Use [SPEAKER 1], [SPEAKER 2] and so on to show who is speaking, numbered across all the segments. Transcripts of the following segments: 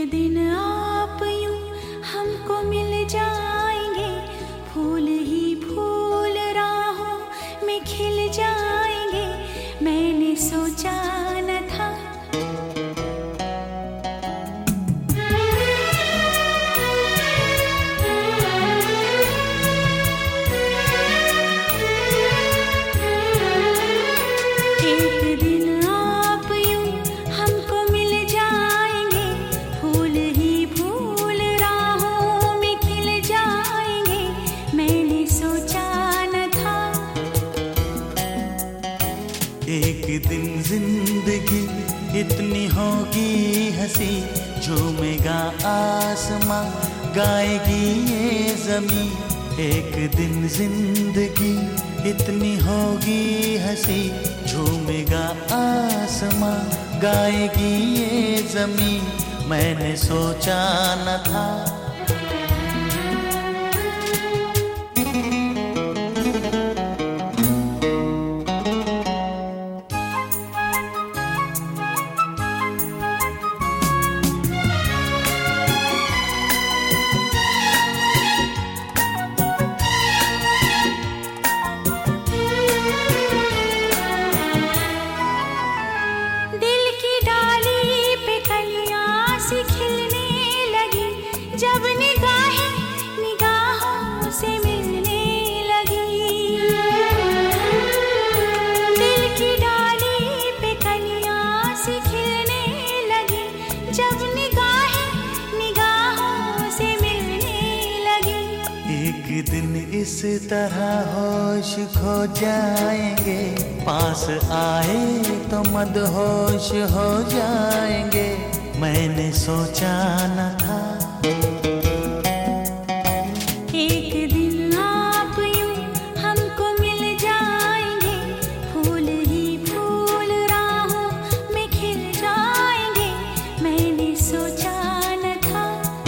[SPEAKER 1] दिन आप यूं हमको मिल जाएंगे, फूल ही फूल राहों में खिल जाएंगे, मैंने सोचा न था।
[SPEAKER 2] एक दिन जिंदगी इतनी होगी हंसी, झूमेगा आसमां, गाएगी ये जमी। एक दिन जिंदगी इतनी होगी हंसी, झूमेगा आसमां, गाएगी ये जमी, मैंने सोचा न था।
[SPEAKER 1] जब निगाहें निगाहों से मिलने लगी, दिल की डाली पे कलियां सी खिलने लगी, जब निगाहें निगाहों से मिलने लगी।
[SPEAKER 2] एक दिन इस तरह होश खो जाएंगे, पास आए तो मदहोश हो जाएंगे, मैंने सोचा न था।
[SPEAKER 1] एक दिन आप यूं हमको मिल जाएंगे, फूल ही फूल राहों में खिल जाएंगे, मैंने सोचा न था।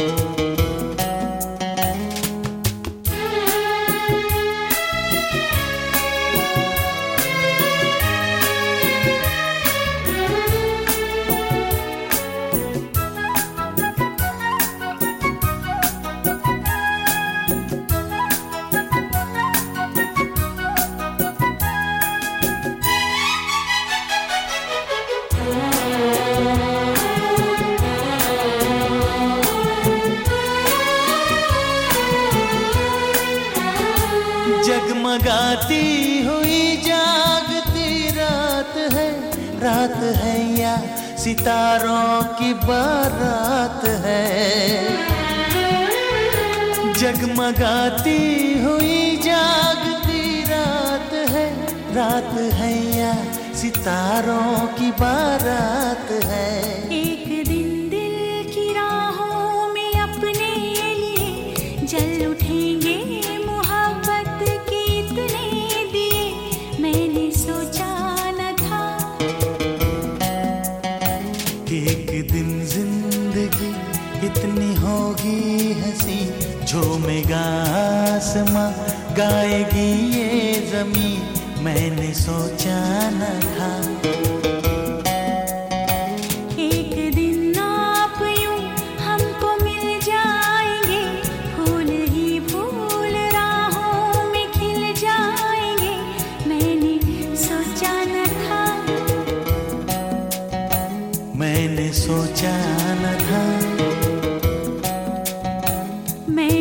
[SPEAKER 2] जगमगाती हुई जागती रात है या सितारों की बारात है। जगमगाती हुई जागती रात है या सितारों की बारात है।
[SPEAKER 1] एक दिन दिल की राहों में अपने लिए जल उठेंगे,
[SPEAKER 2] एक दिन जिंदगी इतनी होगी हंसी, झूमेगा आसमां, गाएगी ये जमीन, मैंने सोचा न था।
[SPEAKER 1] एक दिन आप यूं हमको मिल जाएंगे, फूल ही फूल राहों में खिल जाएंगे, मैंने सोचा न था।
[SPEAKER 2] मैंने सोचा न था।
[SPEAKER 1] मैं